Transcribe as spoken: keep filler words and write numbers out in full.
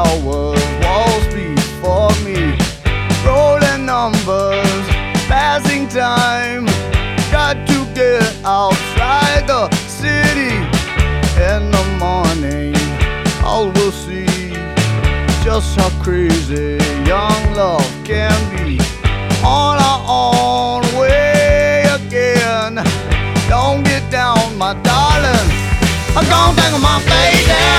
hours, walls before me, rolling numbers, passing time. Got to get outside the city. In the morning, all will see just how crazy